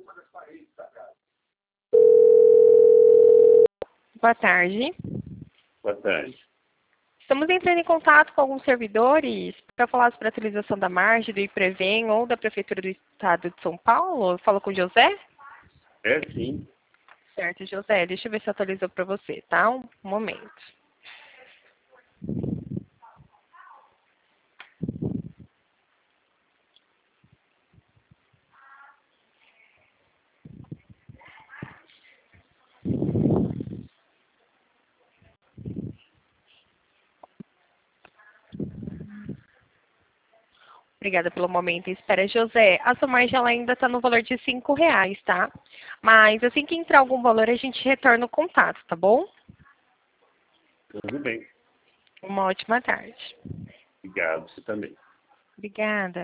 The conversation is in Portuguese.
Boa tarde. Boa tarde. Estamos entrando em contato com alguns servidores para falar sobre a atualização da margem do IPREVEM ou da Prefeitura do Estado de São Paulo. Eu falo com o José? É sim. Certo, José. Deixa eu ver se atualizou para você, tá? Um momento. Obrigada pelo momento em espera, José. A sua margem ela ainda está no valor de R$ 5, tá? Mas assim que entrar algum valor, a gente retorna o contato, tá bom? Tudo bem. Uma ótima tarde. Obrigado, você também. Obrigada.